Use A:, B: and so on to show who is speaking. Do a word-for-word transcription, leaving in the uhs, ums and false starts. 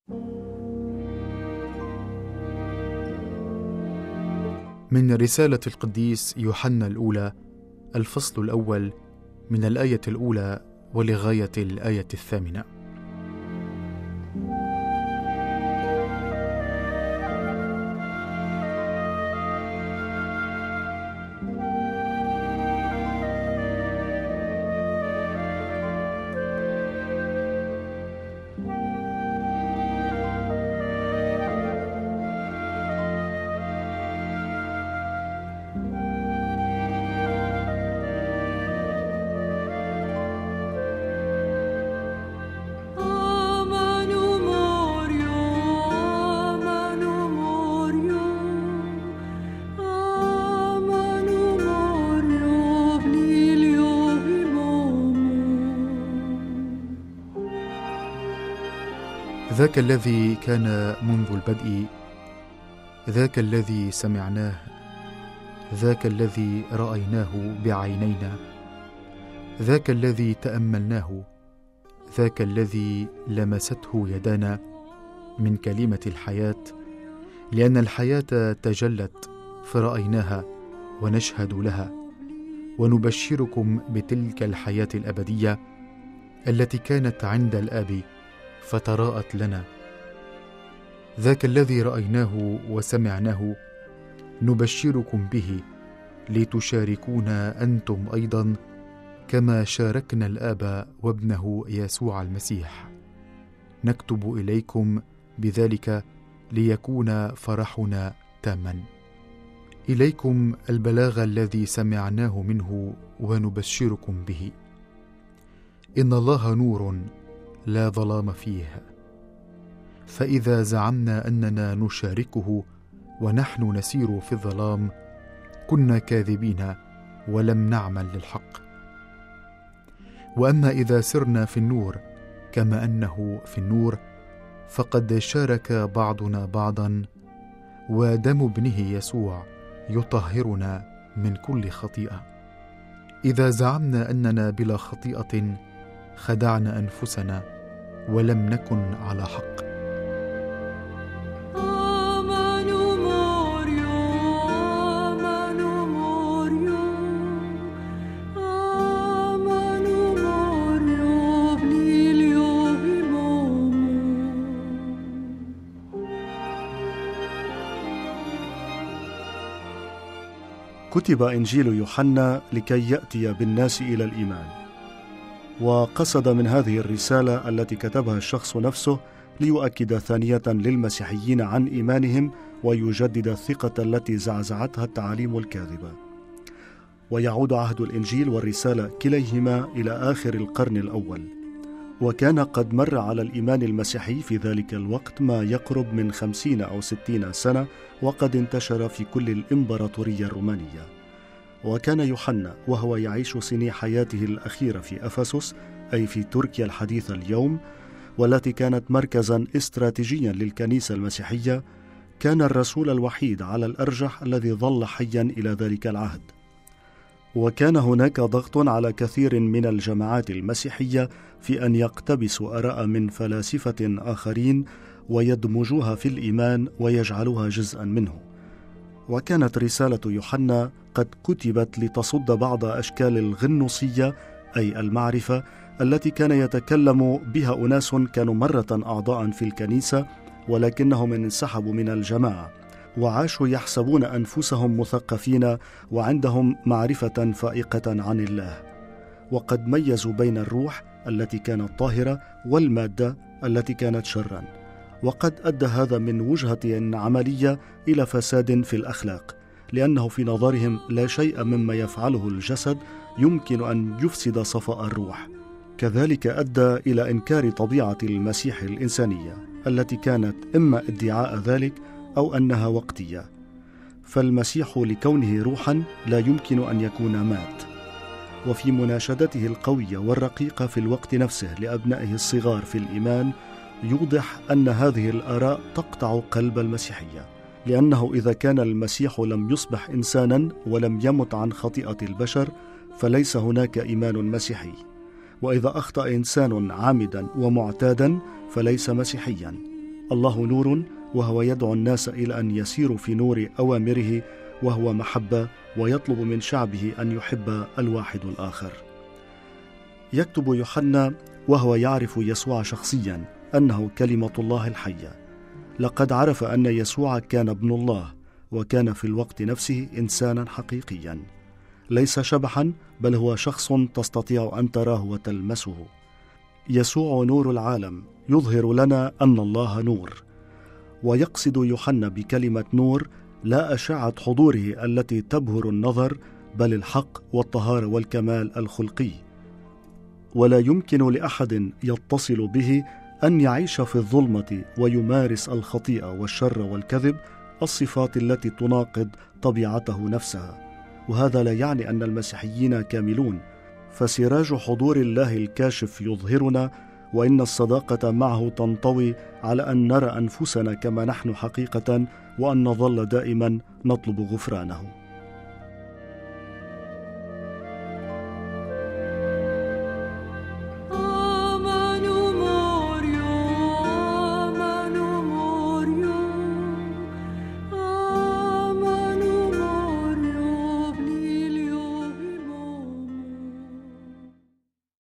A: من رسالة القديس يوحنا الأولى، الفصل الأول، من الآية الأولى ولغاية الآية الثامنة. ذاك الذي كان منذ البدء، ذاك الذي سمعناه، ذاك الذي رأيناه بعينينا، ذاك الذي تأملناه، ذاك الذي لمسته يدانا من كلمة الحياة، لأن الحياة تجلت فرأيناها ونشهد لها، ونبشركم بتلك الحياة الأبدية التي كانت عند الآب فتراءت لنا. ذاك الذي رأيناه وسمعناه نبشركم به، لتشاركونا أنتم أيضا كما شاركنا الآب وابنه يسوع المسيح. نكتب إليكم بذلك ليكون فرحنا تاما. إليكم البلاغ الذي سمعناه منه ونبشركم به. إن الله نور لا ظلام فيه، فإذا زعمنا أننا نشاركه ونحن نسير في الظلام كنا كاذبين ولم نعمل للحق. وأما إذا سرنا في النور كما أنه في النور فقد شارك بعضنا بعضا، ودم ابنه يسوع يطهرنا من كل خطيئة. إذا زعمنا أننا بلا خطيئة خدعنا أنفسنا ولم نكن على حق.
B: كتب إنجيل يوحنا لكي يأتي بالناس إلى الإيمان، وقصد من هذه الرسالة التي كتبها الشخص نفسه ليؤكد ثانية للمسيحيين عن إيمانهم ويجدد الثقة التي زعزعتها التعاليم الكاذبة. ويعود عهد الإنجيل والرسالة كليهما إلى آخر القرن الأول، وكان قد مر على الإيمان المسيحي في ذلك الوقت ما يقرب من خمسين أو ستين سنة، وقد انتشر في كل الإمبراطورية الرومانية. وكان يوحنا وهو يعيش سني حياته الأخيرة في أفسس، أي في تركيا الحديثة اليوم، والتي كانت مركزا استراتيجيا للكنيسة المسيحية، كان الرسول الوحيد على الأرجح الذي ظل حيا إلى ذلك العهد. وكان هناك ضغط على كثير من الجماعات المسيحية في أن يقتبسوا آراء من فلاسفة آخرين ويدمجوها في الإيمان ويجعلوها جزءا منه. وكانت رسالة يوحنا قد كتبت لتصد بعض أشكال الغنوصية، أي المعرفة التي كان يتكلم بها أناس كانوا مرة أعضاء في الكنيسة ولكنهم انسحبوا من الجماعة وعاشوا يحسبون أنفسهم مثقفين وعندهم معرفة فائقة عن الله، وقد ميزوا بين الروح التي كانت طاهرة والمادة التي كانت شرا. وقد أدى هذا من وجهة عملية إلى فساد في الأخلاق، لأنه في نظرهم لا شيء مما يفعله الجسد يمكن أن يفسد صفاء الروح. كذلك أدى إلى إنكار طبيعة المسيح الإنسانية التي كانت إما ادعاء ذلك أو أنها وقتية. فالمسيح لكونه روحا لا يمكن أن يكون مات. وفي مناشدته القوية والرقيقة في الوقت نفسه لأبنائه الصغار في الإيمان يوضح أن هذه الآراء تقطع قلب المسيحية، لأنه إذا كان المسيح لم يصبح إنسانا ولم يمت عن خطيئة البشر فليس هناك إيمان مسيحي، وإذا أخطأ إنسان عامدا ومعتادا فليس مسيحيا، الله نور، وهو يدعو الناس إلى أن يسيروا في نور أوامره، وهو محبة، ويطلب من شعبه أن يحب الواحد الآخر. يكتب يوحنا وهو يعرف يسوع شخصيا أنه كلمة الله الحية. لقد عرف أن يسوع كان ابن الله، وكان في الوقت نفسه إنسانا حقيقيا، ليس شبحا، بل هو شخص تستطيع أن تراه وتلمسه. يسوع نور العالم، يظهر لنا أن الله نور. ويقصد يوحنا بكلمة نور لا أشعة حضوره التي تبهر النظر، بل الحق والطهارة والكمال الخلقي. ولا يمكن لأحد يتصل به أن يعيش في الظلمة ويمارس الخطيئة والشر والكذب، الصفات التي تناقض طبيعته نفسها. وهذا لا يعني أن المسيحيين كاملون، فسراج حضور الله الكاشف يظهرنا، وإن الصداقة معه تنطوي على أن نرى أنفسنا كما نحن حقيقة، وأن نظل دائما نطلب غفرانه.